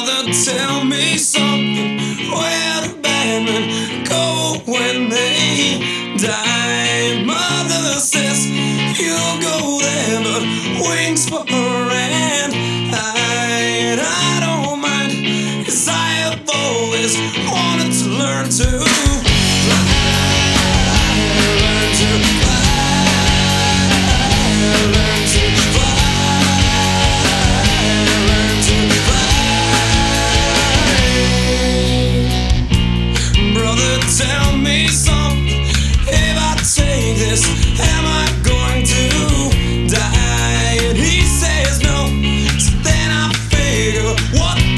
Brother, tell me something. Where do bad men go when they die? Mother says you'll go there, but wings for her and I don't mind, 'cause I have always wanted to learn to fly, learn to fly, learn to fly, learn to fly. Brother, tell me something. If I take this, am I going to die? And he says no. So then I figure, what